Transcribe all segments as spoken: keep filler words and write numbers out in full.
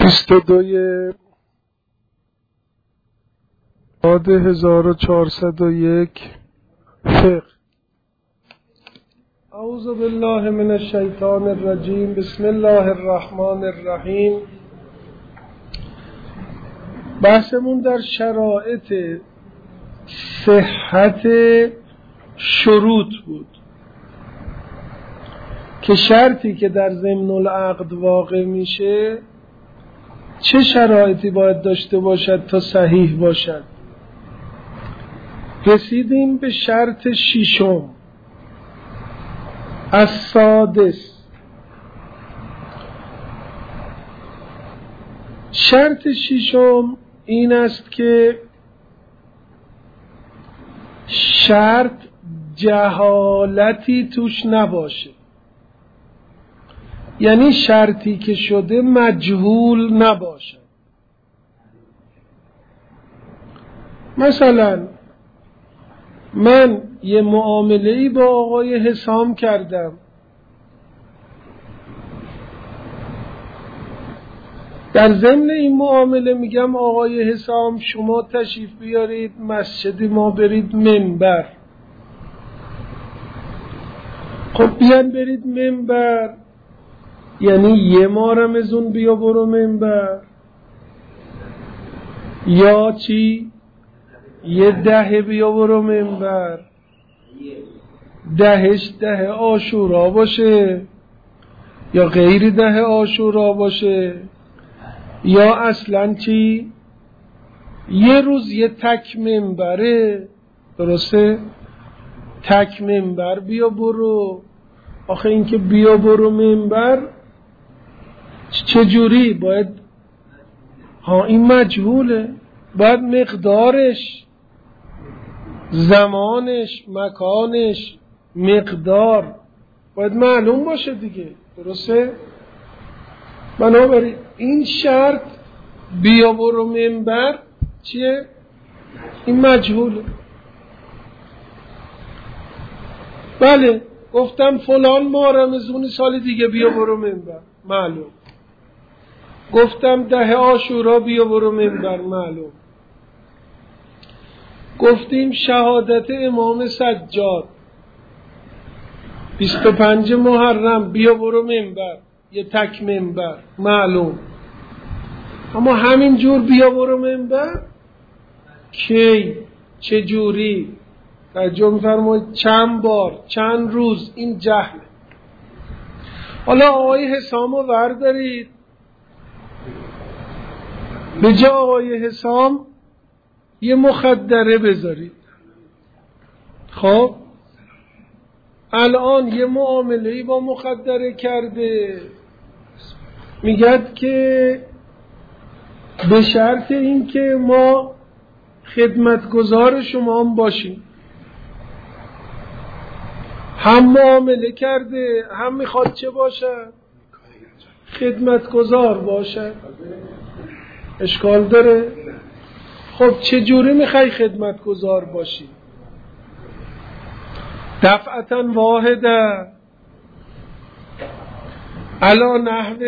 بیست و دوی ماد هزار و چهارصد و یک فقه. اعوذ بالله من الشیطان الرجیم. بسم الله الرحمن الرحیم. بحثمون در شرایط صحت شروط بود که شرطی که در ضمن العقد واقع میشه چه شرایطی باید داشته باشد تا صحیح باشد. رسیدیم به شرط ششم، السادس. شرط ششم این است که شرط جهالتی توش نباشه، یعنی شرطی که شده مجهول نباشه. مثلا من یه معامله‌ای با آقای حسام کردم، در ضمن این معامله میگم آقای حسام شما تشریف بیارید مسجد ما، برید منبر. خب بیان برید منبر، یعنی یه ما رمزون بیا برو منبر، یا چی؟ یه ده بیا برو منبر، دهش ده عاشورا باشه یا غیر ده عاشورا باشه، یا اصلا چی؟ یه روز یه تک منبره. درسته؟ تک منبر بیا برو. آخه این که بیا برو منبر چجوری باید؟ ها این مجهوله، باید مقدارش، زمانش، مکانش، مقدار باید معلوم باشه دیگه. درسته؟ بنابراین این شرط بیا برو منبر چیه؟ این مجهوله. بله گفتم فلان ماه رمضون سال دیگه بیا برو منبر، معلوم. گفتم ده عاشورا بیا برو منبر، معلوم. گفتیم شهادت امام سجاد بیست و پنج محرم بیا برو منبر، یه تک منبر، معلوم. اما همین جور بیا برو منبر کی، چه جوری، ترجمه فرمایید، چند بار، چند روز، این جهله. حالا آقای حسامو وردارید، به جای آقای حسام یه مخدره بذارید. خب الان یه معامله‌ای با مخدره کرده، میگد که به شرط این که ما خدمتگزار شما هم باشیم. هم معامله کرده، هم میخواد چه باشه؟ خدمتگزار باشه. اشکال داره؟ خب چه جوری میخوای خدمتگزار باشی؟ دفعتا واحده، علا نحو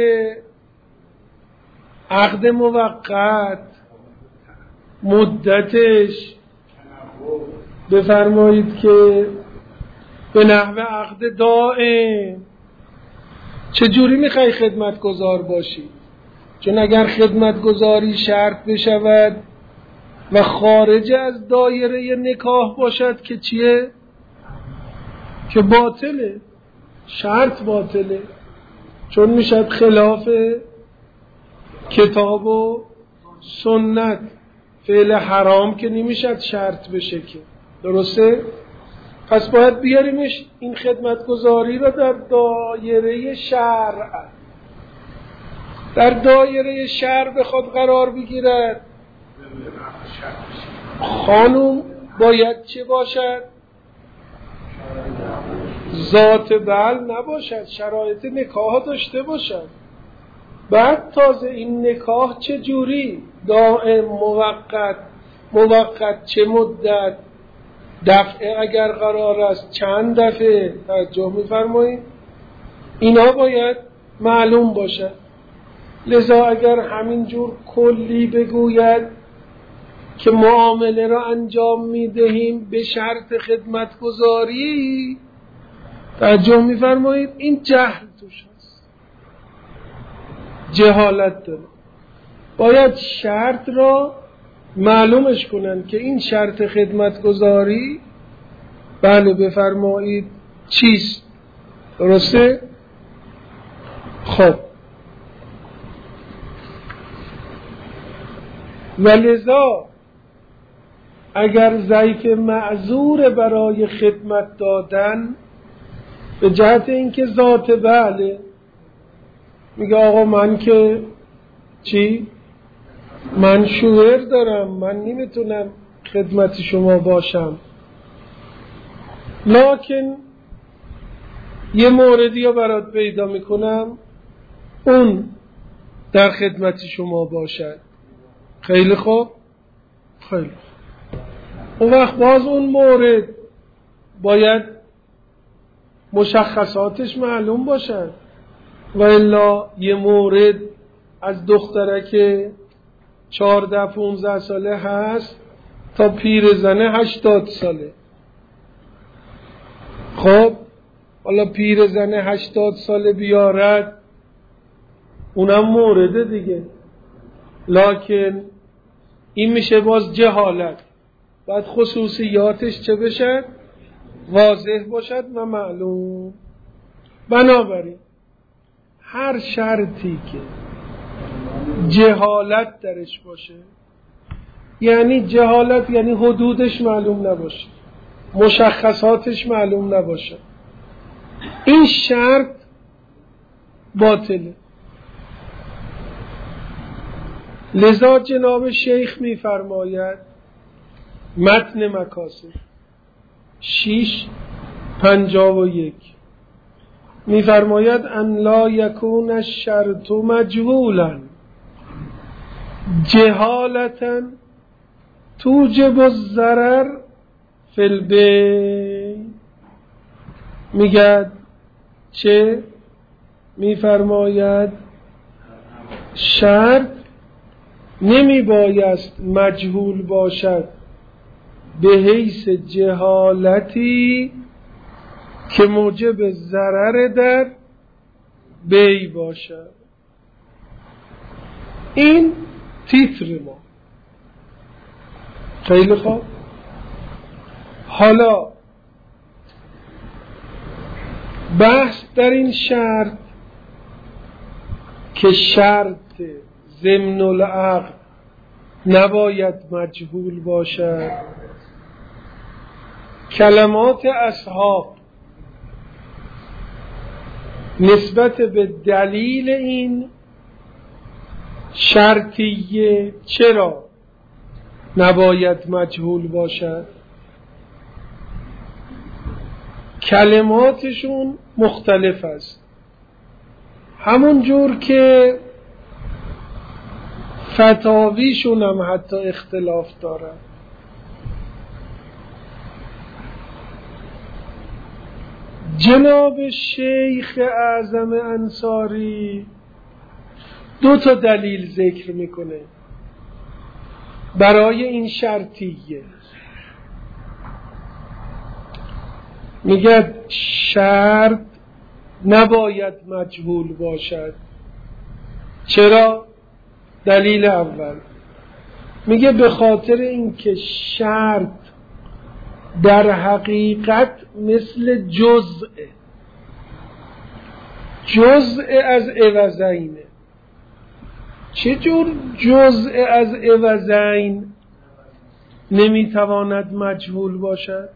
عقد موقت، مدتش بفرمایید که به نحو عقد دائم. چه جوری میخوای خدمتگزار باشی؟ چون اگر خدمتگزاری شرط بشود و خارج از دایره نکاح باشد که چیه؟ که باطله، شرط باطله، چون میشد خلاف کتاب و سنت. فعل حرام که نمیشد شرط بشه که. درسته؟ پس باید بیاریمش این خدمتگزاری رو در دایره شرع، در دایره شرع بخواد قرار بگیرد. خانوم باید چه باشد؟ ذات بل نباشد، شرایط نکاح داشته باشد. بعد تازه این نکاح چه جوری؟ دائم، موقت، موقت چه مدت، دفعه اگر قرار است چند دفعه، توجه می‌فرمایید؟ اینا باید معلوم باشد. لذا اگر همینجور کلی بگوید که معامله را انجام میدهیم به شرط خدمتگزاری، توجه میفرمایید این جهل توش هست، جهالت داره. باید شرط را معلومش کنن که این شرط خدمتگزاری بله بفرمایید چیست، درسته؟ خب ولذا اگر ضعیف معذور برای خدمت دادن به جهت اینکه ذات بله میگه آقا من که چی؟ من شوهر دارم، من نمیتونم خدمت شما باشم، لکن یه موردی رو برات پیدا میکنم اون در خدمت شما باشد. خیلی خوب، خیلی خوب. اون وقت باز اون مورد باید مشخصاتش معلوم باشد، و الا یه مورد از دخترک چهارده پونزده ساله هست تا پیرزنه هشتاد ساله. خب حالا پیرزنه هشتاد ساله بیارد اونم مورده دیگه، لکن این میشه باز جهالت. باید خصوصیاتش چه بشد؟ واضح باشد و معلوم. بنابراین هر شرطی که جهالت درش باشه، یعنی جهالت یعنی حدودش معلوم نباشه، مشخصاتش معلوم نباشه، این شرط باطله. لذا جناب شیخ میفرماید متن مکاسب شیش پنجاه و یک میفرماید ان لا یکون الشرط مجهولا جهالتا توجب الضرر فی البیع. میگه چه؟ میفرماید شرط نمی بایست مجهول باشد به حیث جهالتی که موجب ضرر در بیع باشد. این تیتر ما. خیلی خوب. حالا بحث در این شرط که شرط ضمن العقد نباید مجهول باشد، کلمات اصحاب نسبت به دلیل این شرطیه چرا نباید مجهول باشد، کلماتشون مختلف است، همون جور که فتاویشون هم حتی اختلاف دارن. جناب شیخ اعظم انصاری دو تا دلیل ذکر میکنه برای این شرطیه. میگه شرط نباید مجهول باشد. چرا؟ دلیل اول میگه به خاطر اینکه شرط در حقیقت مثل جزء جزء از عوضینه. چجور جزء از عوضین نمیتواند مجهول باشد؟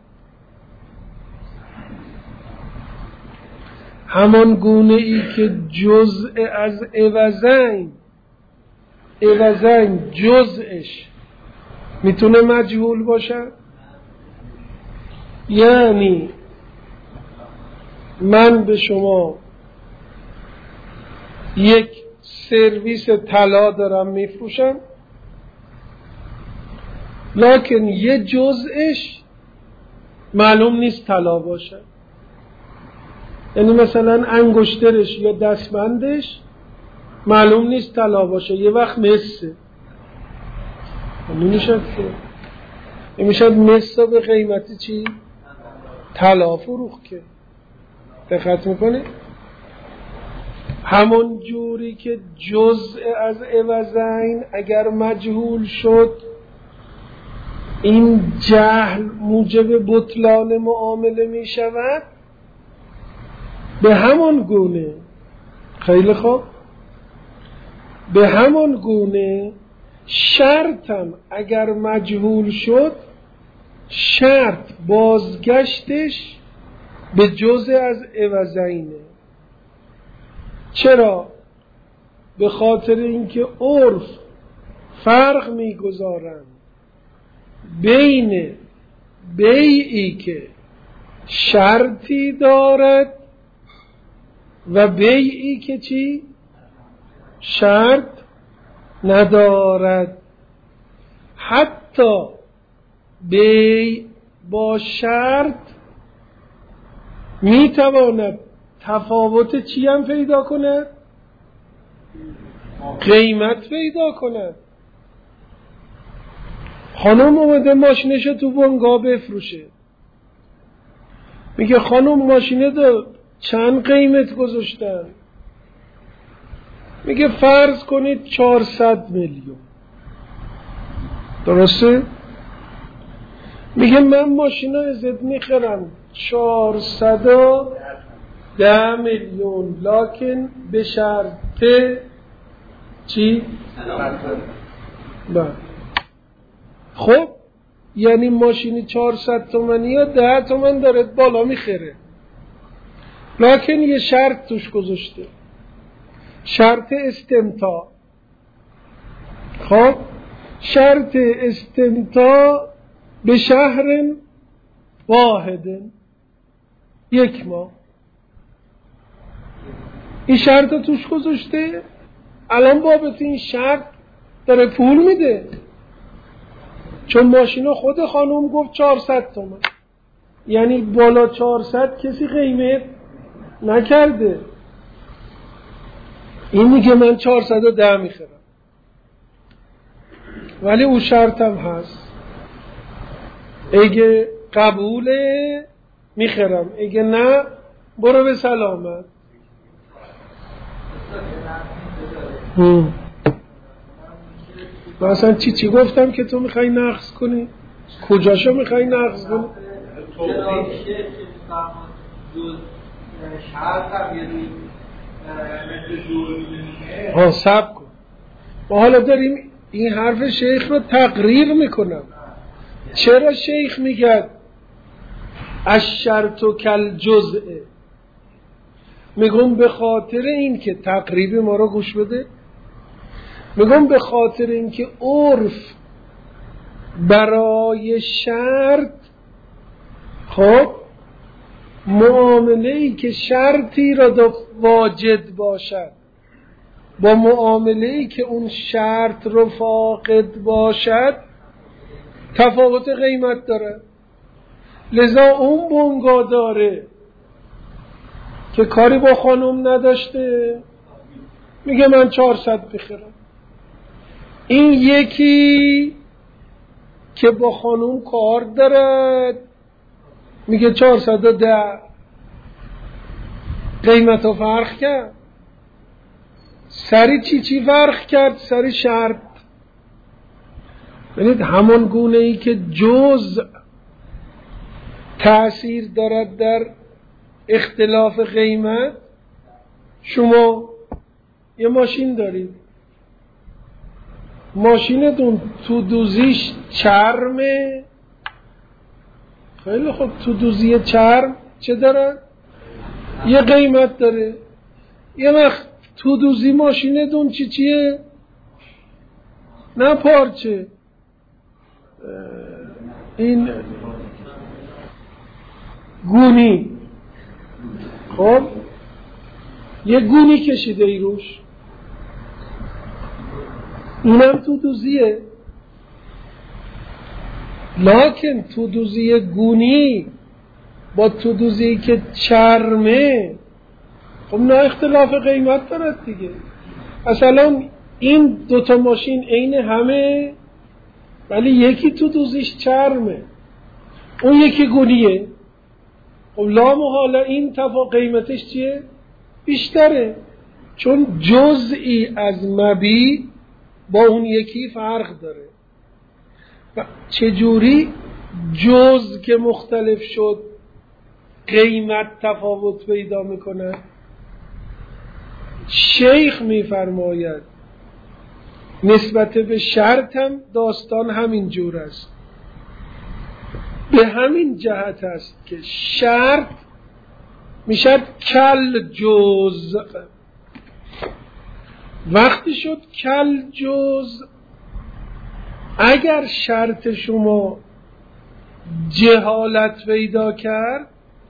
همان گونه ای که جزء از عوضین عوضین جزءش میتونه مجهول باشه. یعنی من به شما یک سرویس طلا دارم میفروشم، لکن یه جزءش معلوم نیست طلا باشه. یعنی مثلا انگشترش یا دستبندش معلوم نیست طلا باشه، یه وقت مسه، نمیشد که نمیشد مسا به قیمتی چی؟ طلا فروخت که. دقت میکنی؟ همون جوری که جزء از عوضین اگر مجهول شد این جهل موجب بطلان معامله می شود، به همون گونه خیلی خوب به همون گونه شرطم اگر مجهول شد شرط بازگشتش به جزء از عوضینه. چرا؟ به خاطر اینکه عرف فرق میگذارند بین بیعی که شرطی دارد و بیعی که چی؟ شرط ندارد. حتی بیع با شرط میتواند تفاوت چی هم پیدا کند؟ قیمت پیدا کند. خانم اومده ماشینشو تو بنگاه بفروشه، میگه خانم ماشینه دو چند قیمت گذاشتن؟ میگه فرض کنید چهارصد میلیون. درسته؟ میگه من ماشینا ازت میخرم چهارصد و ده میلیون، لکن به شرط چی؟ بله. خب یعنی ماشینی چهارصد تومنی یا ده تومن داره بالا میخره، لکن یه شرط توش گذاشته، شرط استمتاع. خب شرط استمتاع به شهر واحد، یک ماه این شرط توش گذاشته. الان بابت این شرط داره پول میده، چون ماشینا خود خانوم گفت چهارصد تومن، یعنی بالا چهارصد کسی قیمت نکرده. این میگه من چهارصد و ده میخرم، ولی اون شرطم هست اگه قبوله میخرم، اگه نه برو به سلامت. مثلا چی چی گفتم که تو میخوای نقص کنی؟ کجاشو میخوای نقص کنی؟ ها سب کن، ما حالا داریم این حرف شیخ رو تقریر میکنم. چرا شیخ میگه الشرط کل جزء؟ میگم به خاطر این که تقریبی ما رو گوش بده، میگم به خاطر این که عرف برای شرط، خب معامله‌ای که شرطی را واجد باشد با معامله‌ای که اون شرط رو فاقد باشد تفاوت قیمت داره. لذا اون بنگاه داره که کاری با خانم نداشته میگه من چهارصد بخرم، این یکی که با خانم کار دارد میگه چهارصد و ده. قیمت ها فرق کرد. سری چی چی فرق کرد؟ سری شرط. ببینید همون گونه ای که جزء تأثیر دارد در اختلاف قیمت. شما یه ماشین دارید، ماشینتون تو دوزیش چرمه، خیلی خوب، تو دوزی چرم چه داره؟ یه قیمت داره. یه وقت تو دوزی ماشینتون چی چیه؟ نه پارچه، این گونی، خب یه گونی کشیده ای روش، اینم تو دوزیه. لکن تو دوزی گونی با تو دوزی که چرمه خب نه اختلاف قیمت دارد دیگه. مثلا این دوتا ماشین عین همه ولی یکی تو دوزیش چرمه، اون یکی گلیه. خب لا محاله این تفا قیمتش چیه؟ بیشتره، چون جزئی از مبی با اون یکی فرق داره. و چجوری جز که مختلف شد قیمت تفاوت پیدا میکنه؟ شیخ میفرماید نسبت به شرط هم داستان همین جور است. به همین جهت است که شرط میشد کل جز. وقتی شد کل جز، اگر شرط شما جهالت پیدا کرد،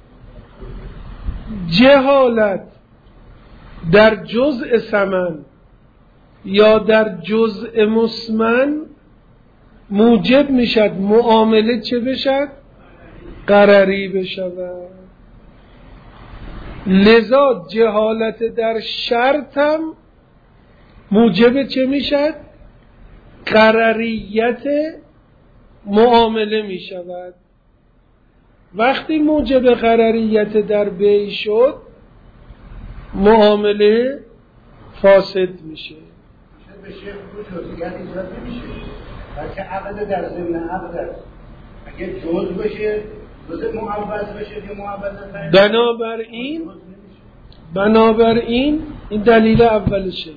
جهالت در جزء ثمن یا در جزء مسمن موجب میشد معامله چه بشد؟ قرری بشود. لذا جهالت در شرط هم موجب چه میشد؟ قرریت معامله میشود. وقتی موجب قرریت در بیع شد، معامله فاسد میشه. به شیخ رو جزئیات ایجاد نمیشه، بلکه عقد در ضمن عقد است. اگه جز بشه، جز معوض بشه که معوض. بنابراین بنابراین این دلیل اول شیخ.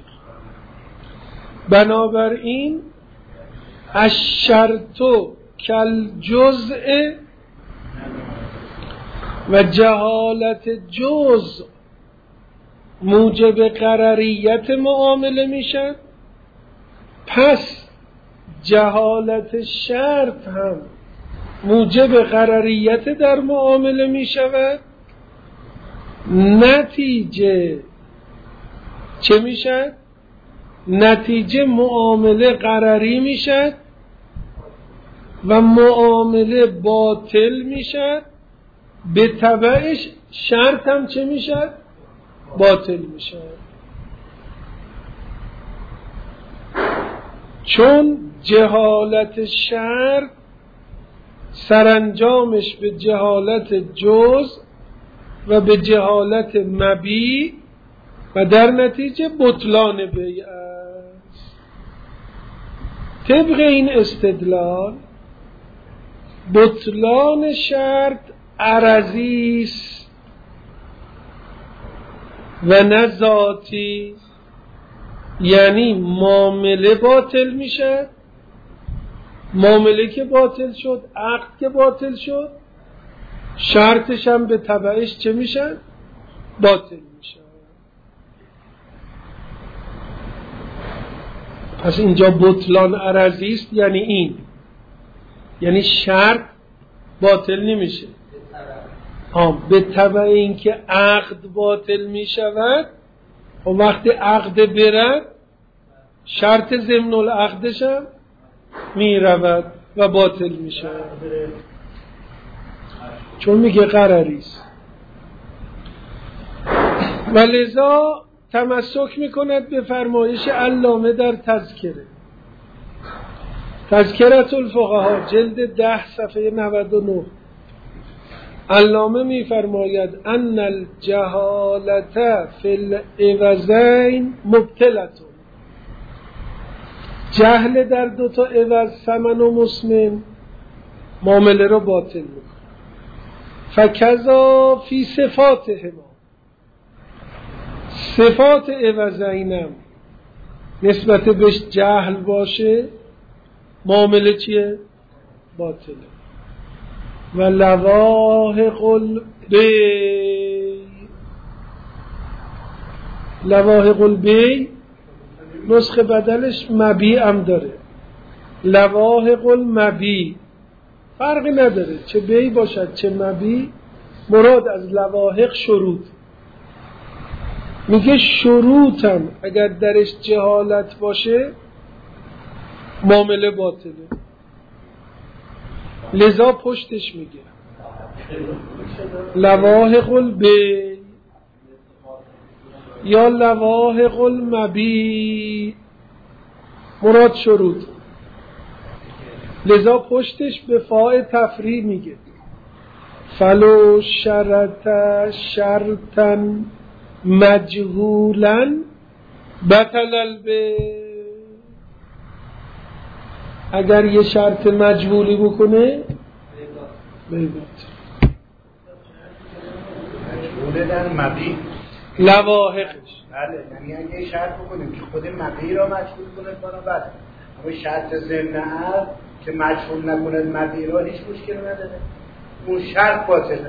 بنابراین الشرط کل جزء و جهالت جزء موجب قرریت معامله میشن، پس جهالت شرط هم موجب قرریت در معامله میشود. نتیجه چه میشد؟ نتیجه معامله قرری میشد و معامله باطل میشد. به تبعش شرط هم چه میشد؟ باطل میشد. چون جهالت شرط سرانجامش به جهالت جز و به جهالت مبی و در نتیجه بطلان بیع است. طبق این استدلال بطلان شرط عرضی است و نه ذاتی، یعنی معامله باطل میشه. معامله که باطل شد، عقد که باطل شد، شرطش هم به تبعش چه میشن؟ باطل میشه. پس اینجا بطلان عرضی است، یعنی این، یعنی شرط باطل نمیشه. ها به تبع این که عقد باطل میشود و وقتی عقد برد شرط ضمن العقدش هم میرود و باطل میشود، چون میگه قراری است. و لذا تمسک میکند به فرمایش علامه در تذکره تذکرة الفقهاء جلد ده صفحه نود و نه. علامه میفرماید ان الجهالت فی العوضین مبطلتون. جهل در دوتا عوض ثمن و مسمن معامله رو باطل میکنه. فکذا فی صفاتهما، صفات عوضینم نسبت بهش جهل باشه معامله چیه؟ باطله. و لواحق البیع، لواحق البیع نسخه بدلش مبیع هم داره. لواحق المبیع فرقی نداره، چه بیع باشد چه مبیع، مراد از لواحق شروط. میگه شروطم اگر درش جهالت باشه معامله باطله. لذا پشتش میگه لواحق البیع، یا لواحق المبیع مراد شروط، لذا پشتش به فاء تفریع میگه فلو شرط شرطا مجهولا بطل البیع. اگر یه شرط مجهولی بکنه بیع مجهوله در مبیع لواحقش. بله، یعنی اگه یه شرط بکنیم که خود مبیع را مجهول کنه کنه بله، اما شرط ضمن عقد که مجهول نکنه مبیع را هیچ مشکل نداره، اون شرط باطله.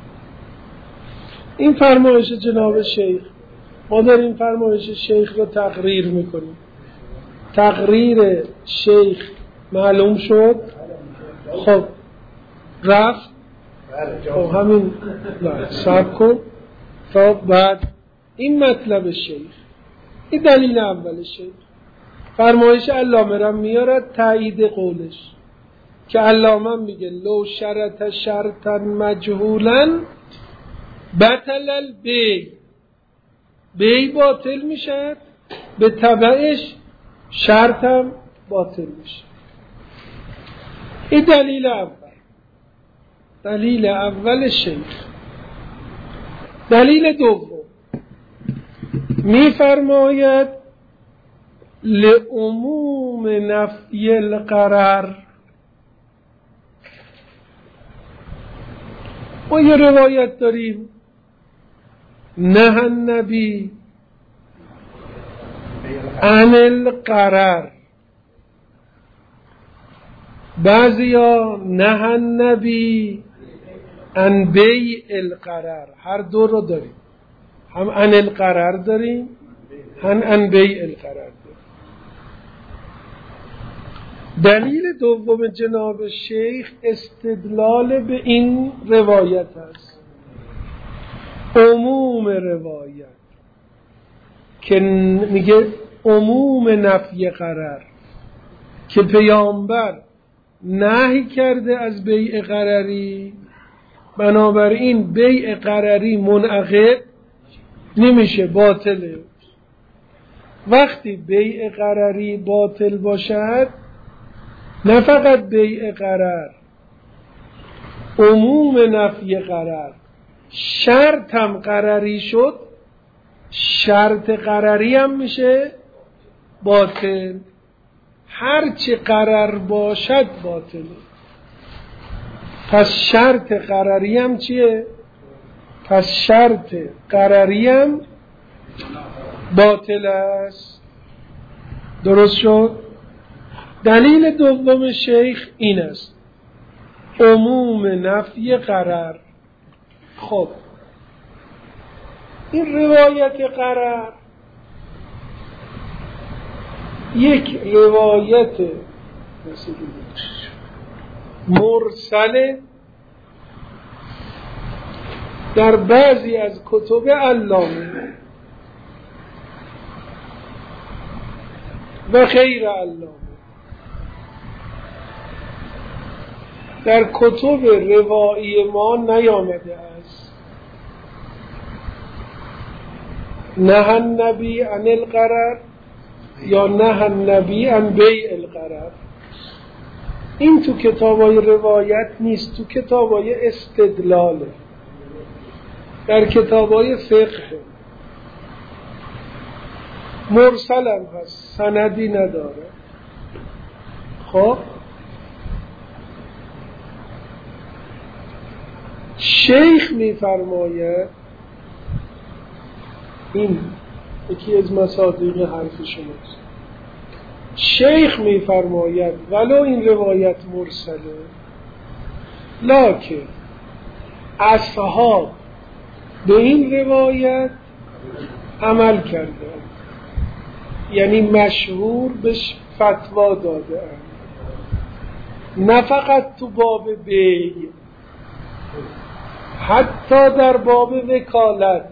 این فرمایش جناب شیخ، ما داریم فرمایش شیخ رو تقریر میکنیم. تقریر شیخ معلوم شد. خب رفت. خب همین صبر کن تا بعد این مطلب شیخ، این دلیل اول شیخ. فرمایش علامه را میارد تایید قولش که علامه میگه لو شرط شرطا مجهولا بطل البیع، بیع باطل میشه، به تبعش شرطم باطل میشه. این دلیل اول، دلیل اول شیخ. دلیل دوم میفرماید لعموم نفی القرار. ما یه روایت داریم نه النبی عن القرار، بعضیا نه النبی عن بیع القرار. هر دو رو داریم، هم عن القرار داریم هم عن بیع القرار داریم. دلیل دوم جناب شیخ استدلال به این روایت است، عموم روایت که میگه عموم نفی قرار، که پیامبر نهی کرده از بیع قراری، بنابراین بیع قراری منعقد نمیشه، باطله. وقتی بیع قراری باطل باشد، نه فقط بیع قرار، عموم نفی قرار، شرط هم قراری شد، شرط قراری هم میشه باطل. هرچی قرار باشد باطله. پس شرط قراری هم چیه؟ پس شرط قراری هم باطل است. درست شد؟ دلیل دوم شیخ این است، عموم نفی قرار. خب این روایت قرار یک روایت مرسله در بعضی از کتب علامه و غیر علامه، در کتب روایی ما نیامده است. نه النبی عن القرار یا نه النبی عن بیع القرار. این تو کتابای روایت نیست، تو کتابای استدلاله، در کتابای فقه. مرسل هم هست، سندی نداره. خب شیخ می فرماید، این یکی از مصادیق حرف شماست، شیخ می فرماید ولو این روایت مرسله، لکن اصحاب به این روایت عمل کرده، یعنی مشهور بهش فتوا داده، نه فقط تو باب بیع، حتی در باب وکالت.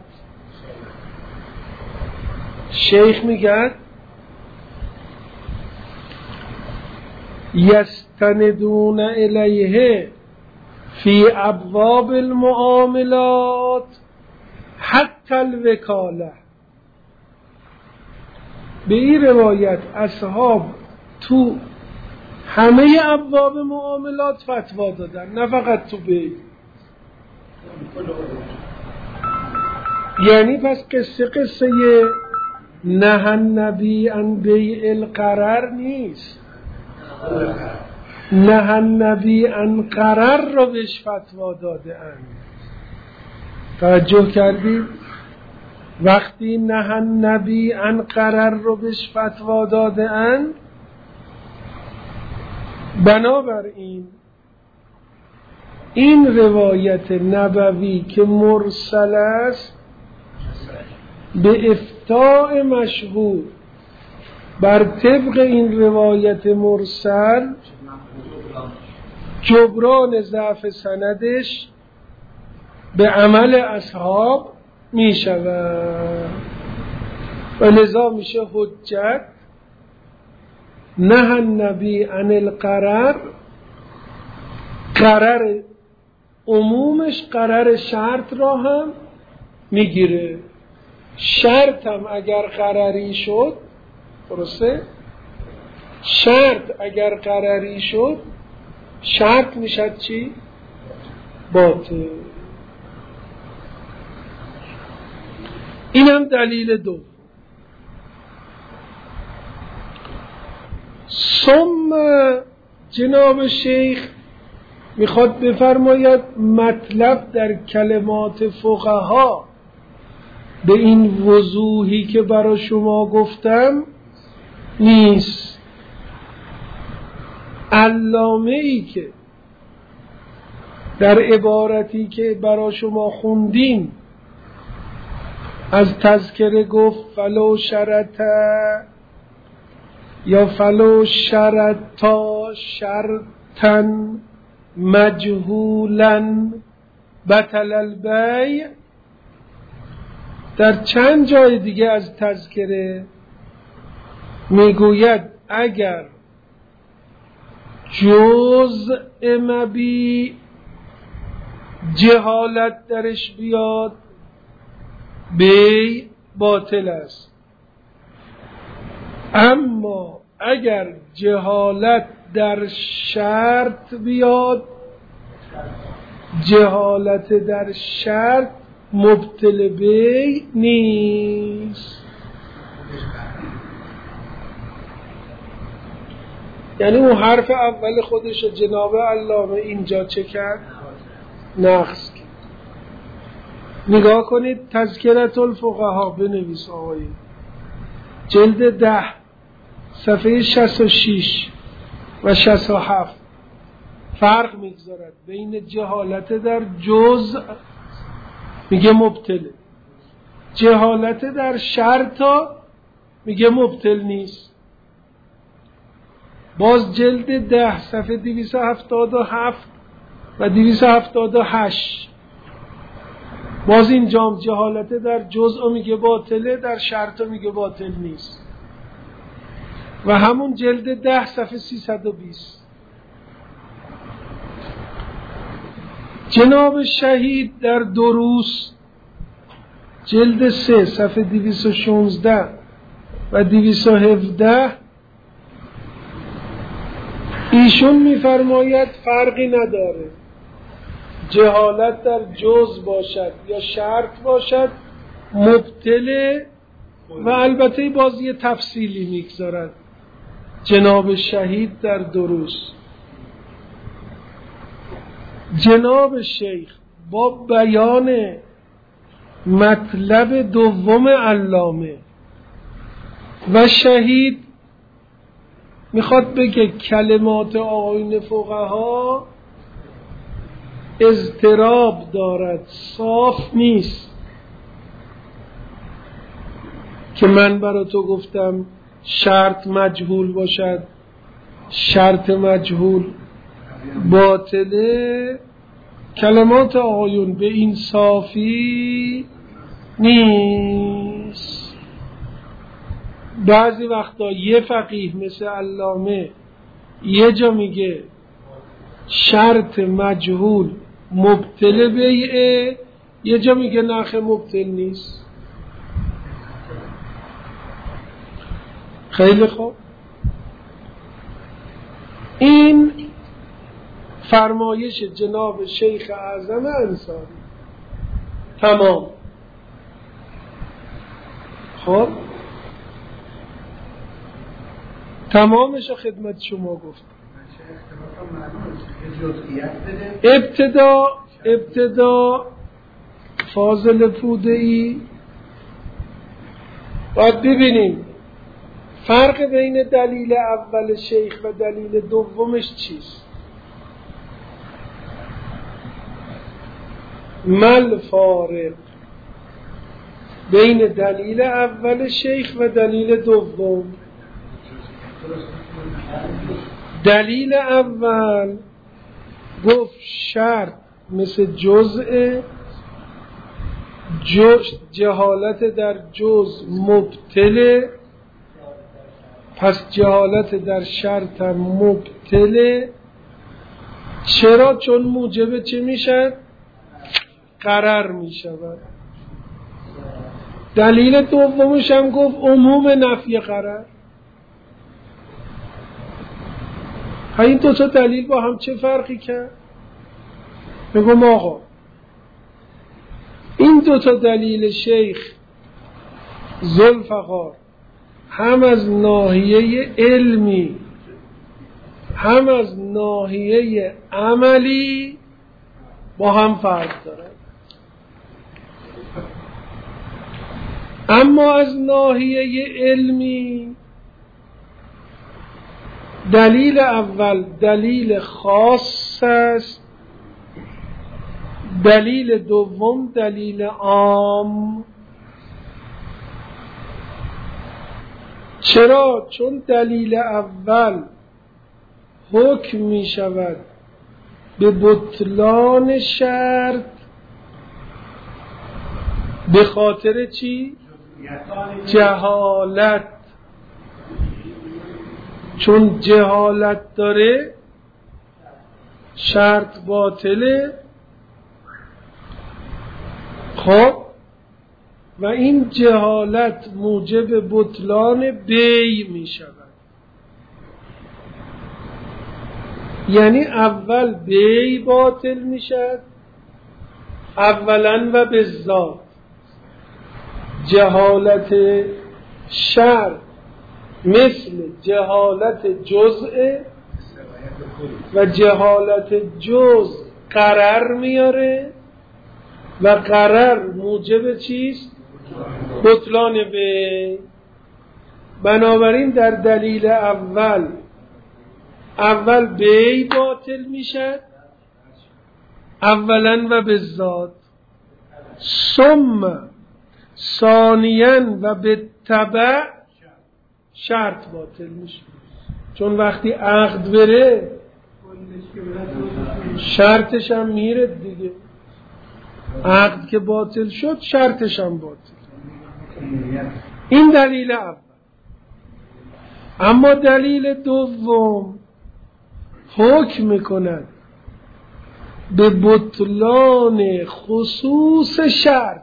شیخ میگه یستندون الیه فی ابواب المعاملات حتی الوکاله. به این روایت اصحاب تو همه ابواب معاملات فتوا دادن، نه فقط تو بیع. یعنی پس قصه قصه نه النبی عن بیع القرار نیست، نه النبی عن قرار رو بهش فتوا داده اند. توجه کردید؟ وقتی نه النبی عن قرار رو بهش فتوا داده اند، بنابراین این روایت نبوی که مرسل است به افتاء مشهور بر طبق این روایت مرسل جبران ضعف سندش به عمل اصحاب می شود و لذا میشه حجت. نه النبی عن القرار، قرار عمومش قرار شرط را هم میگیره. شرط هم اگر قراری شد، درسته؟ شرط اگر قراری شد شرط میشد چی؟ باطل. این هم دلیل دو. ثم جناب شیخ میخواد بفرماید مطلب در کلمات فقها به این وضوحی که برای شما گفتم نیست. علامه ای که در عبارتی که برای شما خوندیم از تذکره گفت فلو شرطه یا فلو شرطا شرطن مجهولن بطل البیع، در چند جای دیگه از تذکره میگوید اگر جزء مبیع جهالت درش بیاد بیع باطل است، اما اگر جهالت در شرط بیاد جهالت در شرط مبطل بیع نیست. یعنی اون حرف اول خودش جناب علامه اینجا چه کرد؟ نقص کرد. نگاه کنید تذکرة الفقها بنویس آقایی، جلد ده صفحه شصت و شش و شصت و هفت فرق میگذارد بین جهالت در جزء میگه مبطله، جهالت در شرط میگه مبطل نیست. باز جلد ده صفحه دویست و هفتاد و هفت و دویست و هفتاد و هشت باز این جام جهالت در جزء میگه باطله، در شرط میگه باطل نیست. و همون جلد ده صفحه سیصد و بیست جناب شهید در دروس جلد سه صفحه دویست و شانزده و دویست و هفده ایشون میفرماید فرقی نداره جهالت در جز باشد یا شرط باشد مبطله، و البته باز یه تفصیلی میگذارد جناب شهید در دروس. جناب شیخ با بیان مطلب دوم علامه و شهید میخواد بگه کلمات آیین فقها اضطراب دارد، صاف نیست که من برای تو گفتم شرط مجهول باشد شرط مجهول باطله. کلمات آیون به این صافی نیست. بعضی وقتا یه فقیه مثل علامه یه جا میگه شرط مجهول مبطل بیعه، یه جا میگه نخ مبطل نیست. خیلی خوب. این فرمایش جناب شیخ اعظم انصاری. تمام. خب تمامش خدمت شما گفت. ابتدا ابتدا فاضل پوده‌ای باید ببینیم فرق بین دلیل اول شیخ و دلیل دومش چیست. مل فارق بین دلیل اول شیخ و دلیل دوم؟ دلیل اول گفت شرط مثل جزء، جهالت در جز مبطله، پس جهالت در شرط هم مبطله. چرا؟ چون موجب چه میشد؟ قرار میشود. دلیل دومش هم گفت عموم نفی قرار. این دو تا دلیل با هم چه فرقی کرد؟ بگم آقا این دو تا دلیل شیخ ذوالفقار هم از ناحیه علمی هم از ناحیه عملی با هم فرق دارد. اما از ناحیه علمی دلیل اول دلیل خاص است، دلیل دوم دلیل عام. چرا؟ چون دلیل اول حکم می شود به بطلان شرط به خاطر چی؟ جهالت. چون جهالت داره شرط باطله. خب و این جهالت موجب بطلان بی می شود. یعنی اول بی باطل می شد اولا و بالذات. جهالت شرط مثل جهالت جزء و جهالت جزء قرار میاره و قرار موجب چیست؟ بطلان به. بنابراین در دلیل اول اول بی باطل میشد اولا و بالذات، ثم ثانیاً و بالتبع شرط باطل میشه. چون وقتی عقد بره شرطش هم میره دیگه. عقد که باطل شد شرطش هم باطل. این دلیل اول. اما دلیل دوم حکم میکند به بطلان خصوص شرط.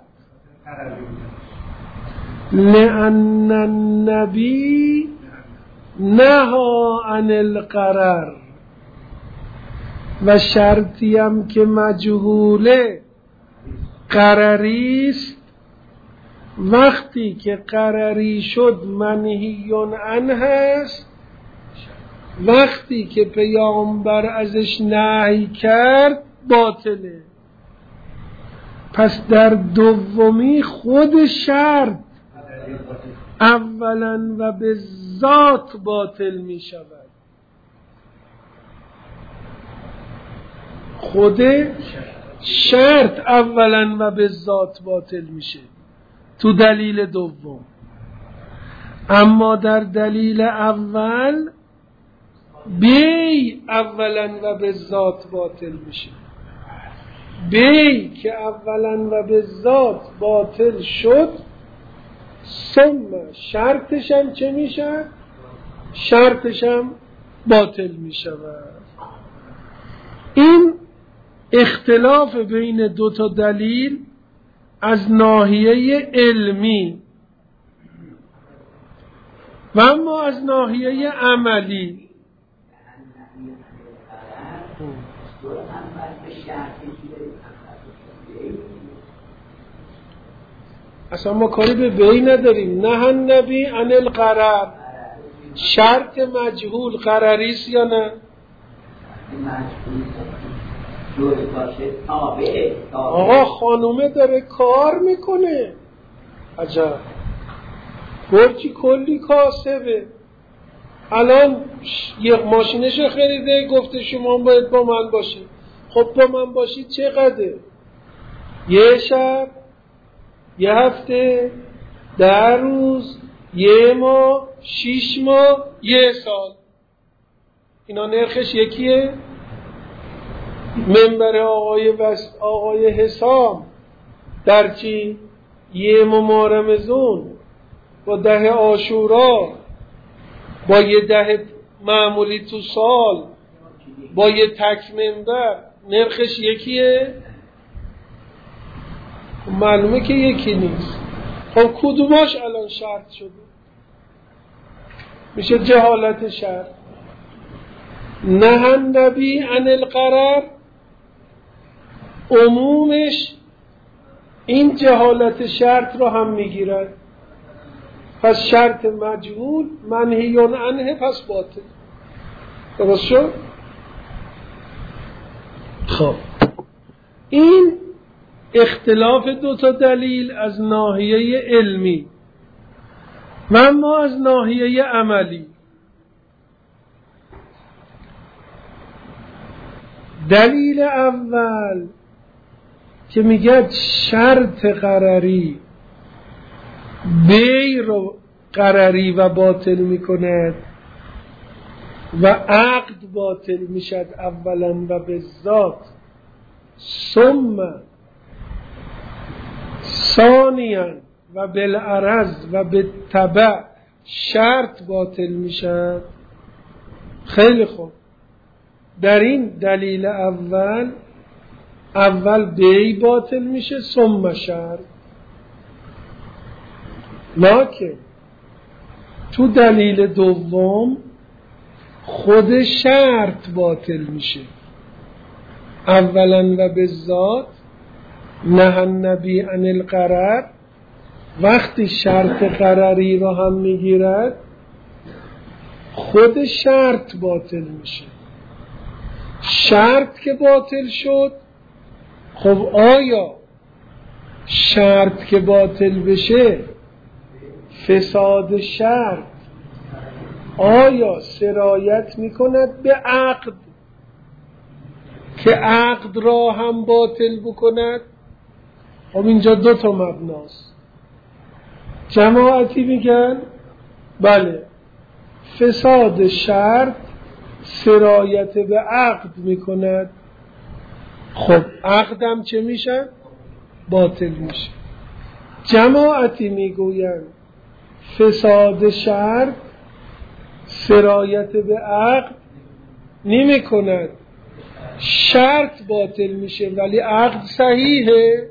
لأن النبی نها عن القرار و شرطی هم که مجهوله قراری وقتی که قراری شد منهی عنه هست، وقتی که پیامبر ازش نهی کرد باطله. پس در دومی خود شرط اولا و به ذات باطل می شود. خود شرط اولا و به ذات باطل میشه تو دلیل دوم. اما در دلیل اول بی اولا و به ذات باطل میشه. بی که اولا و به ذات باطل شد، ثم شرطشم چه میشه؟ شرطشم باطل میشود. این اختلاف بین دو تا دلیل از ناحیه علمی. و اما از ناحیه عملی اصلا ما کاری به بی نداریم. نه النبی عن القرار، شرط مجهول قراریست یا نه؟ آقا خانومه داره کار میکنه، عجب برچی کلی کاسبه، الان یک ماشینشو خریده گفته شما باید با من باشی. خب با من باشی چقدر؟ یه شب، یه هفته، ده روز، یه ماه، شیش ماه، یه سال. اینا نرخش یکیه؟ منبر آقای وست آقای حسام در چی؟ یه ماه رمضان با ده عاشورا با یه ده معمولی تو سال با یه تک منبر نرخش یکیه؟ معلومه که یکی نیست. خب کدوماش الان شرط شده؟ میشه جهالت شرط. نه النبی عن القرار عمومش این جهالت شرط رو هم میگیرد، پس شرط مجهول منهی عنه پس باطل. درست شد؟ خب این اختلاف دو تا دلیل از ناحیه علمی و اما از ناحیه عملی. دلیل اول که میگه شرط قراری بی رو قراری و باطل میکند و عقد باطل میشد اولا و به ذات، ثم ثانیا و بالعرض و بالتبع شرط باطل میشد. خیلی خوب، در این دلیل اول اول بی باطل میشه ثم شرط. لکن تو دلیل دوم خود شرط باطل میشه. اولا و به ذات نه النبی عن القرار وقتی شرط قراری رو هم میگیرد خود شرط باطل میشه. شرط که باطل شد، خب آیا شرط که باطل بشه فساد شرط آیا سرایت میکند به عقد که عقد را هم باطل بکند؟ خب اینجا دو تا مبناست. جماعتی میگن بله فساد شرط سرایت به عقد میکند، خب عقدم چه میشه؟ باطل میشه. جماعتی میگویند فساد شرط سرایت به عقد نمی کند، شرط باطل میشه ولی عقد صحیحه.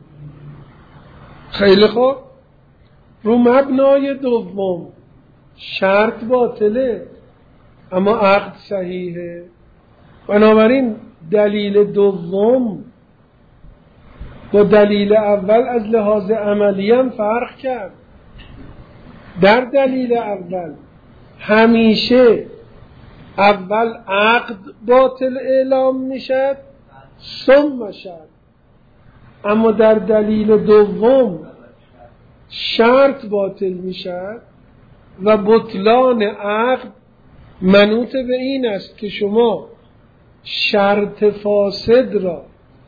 خیلی خوب، رو مبنای دوم شرط باطله اما عقد صحیحه. بنابراین دلیل دوم با دلیل اول از لحاظ عملی هم فرق کرد. در دلیل اول همیشه اول عقد باطل اعلام میشد ثم شرط، اما در دلیل دوم شرط باطل میشد و بطلان عقد منوط به این است که شما شرط فاسد را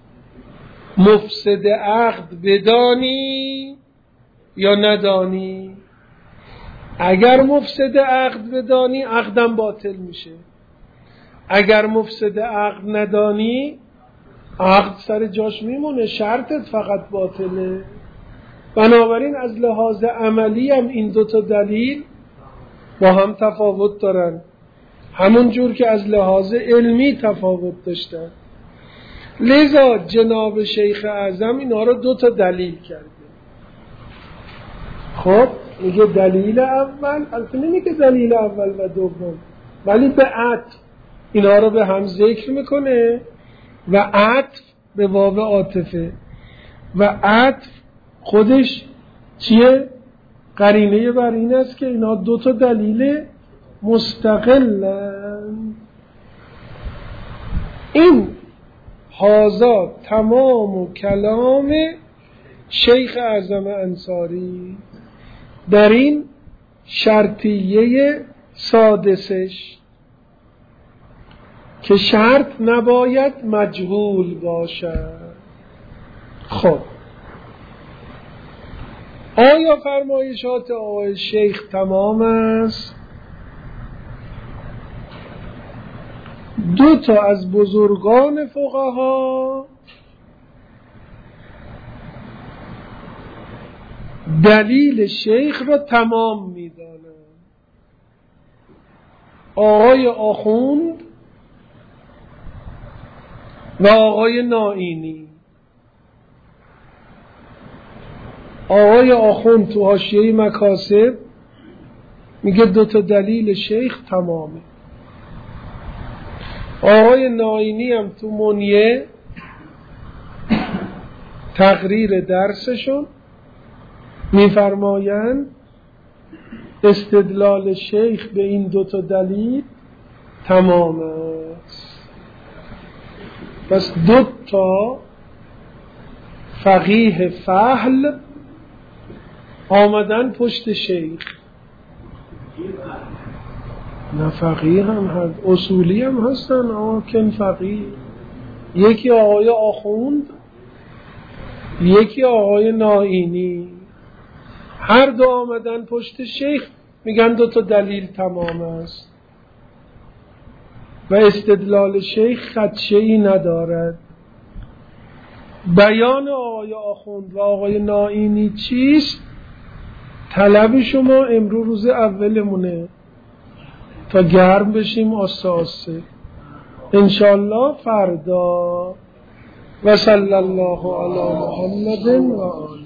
مفسد عقد بدانی یا ندانی. اگر مفسد عقد بدانی عقدم باطل میشه، اگر مفسد عقد ندانی عقد سر جاش میمونه، شرطت فقط باطله. بنابراین از لحاظ عملی هم این دوتا دلیل با هم تفاوت دارن، همون جور که از لحاظ علمی تفاوت داشتن. لذا جناب شیخ اعظم اینا رو دوتا دلیل کرده. خب میگه دلیل اول، البته نمیگه دلیل اول و دوم، ولی به عطف اینا رو به هم ذکر میکنه و عطف به واو عاطفه و عطف خودش چیه؟ قرینه بر این است که اینا دو تا دلیل مستقلن. این هازا تمام و کلام شیخ اعظم انصاری در این شرطیه سادسش که شرط نباید مجهول باشد. خب آیا فرمایشات آقای شیخ تمام است؟ دو تا از بزرگان فقها دلیل شیخ را تمام می‌دانند، آقای آخوند و آقای نائینی. آقای آخوند تو حاشیه مکاسب میگه دو تا دلیل شیخ تمامه. آقای نائینی هم تو منیه تقریر درسشون میفرمایند استدلال شیخ به این دو تا دلیل تمام است. پس دو تا فقیه فحل آمدن پشت شیخ. نه فقیه هم هست، اصولی هم هستن، آکن فقیه. یکی آقای آخوند، یکی آقای نائینی، هر دو آمدن پشت شیخ میگن دو تا دلیل تمام است و استدلال شیخ خدشه‌ای ندارد. بیان آقای آخوند و آقای نائینی چیست؟ طلب شما امرو روز اولمونه تا گرم بشیم آسه آسه، انشالله فردا. و صلی الله علی محمد و آله.